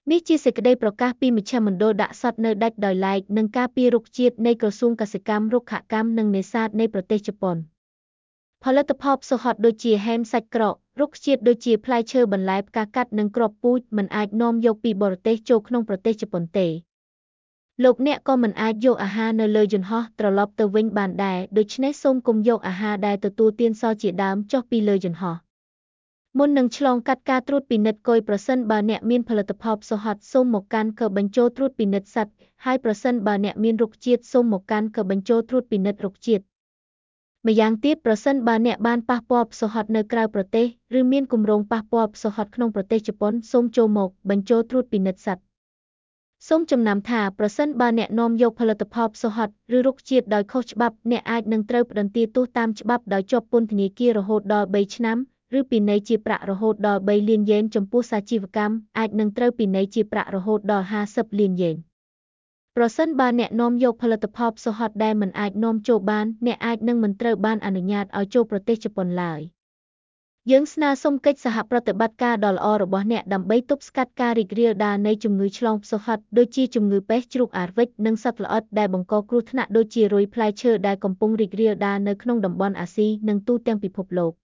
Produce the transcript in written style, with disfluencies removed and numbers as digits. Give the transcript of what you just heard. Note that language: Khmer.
នេះជាសេចក្តីប្រកាសពីមជ្ឈមណ្ឌលដាក់សត្វនៅដាច់ដោយឡែកនិងការពាររុក្ខជាតិនៃក្រសួងកសិកម្មរុក្ខកម្មនិងនេសាទនៃប្រទេសជប៉ុនផលិតផលផ្សុហតដូចជាហែមសាច់ក្រករុក្ខជាតិដូចជាផ្លែឈើបន្លែផ្កាកាត់និងគ្រាប់ពូជមិនអាចនាំយកពីបរទេសចូលក្នុងប្រទេសជប៉ុនទេលោកអ្នកក៏មិនអាចយកអាហារនៅលើយន្តហោះត្រឡប់ទៅវិញបានដែរដូច្នេះសូមកុំយកអាហារដែលទទួលទានសជាដើមចុះពីលើយន្តហោះមុននឹងឆ្លងកាត់ការត្រួតពិនិត្យគុយប្រសិនបើអ្នកមានផលិតផលផ្សុហតសូមមកកាន់កបញ្ចូលត្រួតពិនិត្យសត្វហើយប្រសិនបើអ្នកមានរុក្ខជាតិសូមមកកាន់កបញ្ចូលត្រួតពិនិត្យរុក្ខជាតិម្យ៉ាងទៀតប្រសិនបើអ្នកបានប៉ះពាល់ផ្សុហតនៅក្រៅប្រទេសឬមានគម្រោងប៉ះពាល់ផ្សុហតក្នុងប្រទេសជប៉ុនសូមចូលមកបញ្ចូលត្រួតពិនិត្យសត្វសូមចំណាំថាប្រសិនបើអ្នកនាំយកផលិតផលផ្សុហតឬរុក្ខជាតិដោយខុសច្បាប់អ្នកអាចនឹងត្រូវផ្តន្ទាទោសតាមច្បាប់ដោយជាប់ពន្ធនាគាររហូតដល់3ឆ្នាំឬពិន័យជាប្រាក់រហូតដល់3លានយេនចំពោះសាជីវកម្មអាចនឹងត្រូវពិន័យជាប្រាក់រហូតដល់50លានយេនប្រសិនបើអ្នកនាំយកផលិតផលផ្សុហតដែលមិនអាចនាំចូលបានអ្នកអាចនឹងមិនត្រូវបានអនុញ្ញាតឲ្យចូលប្រទេសជប៉ុនឡើយយើងស្នើសុំកិច្ចសហប្រតិបត្តិការដ៏ល្អរបស់អ្នកដើម្បីទប់ស្កាត់ការរីករាលដាលនៃជំងឺឆ្លងផ្សុហតដូចជាជំងឺពេសជ្រូកអាហ្វិកនិងសត្វល្អិតដែលបង្កគ្រោះថ្នាក់ដូចជារុយផ្លែឈើដែលកំពុងរីករាលដាលនៅក្នុងតំបន់អាស៊ីនិងទូទាំងពិភពលោក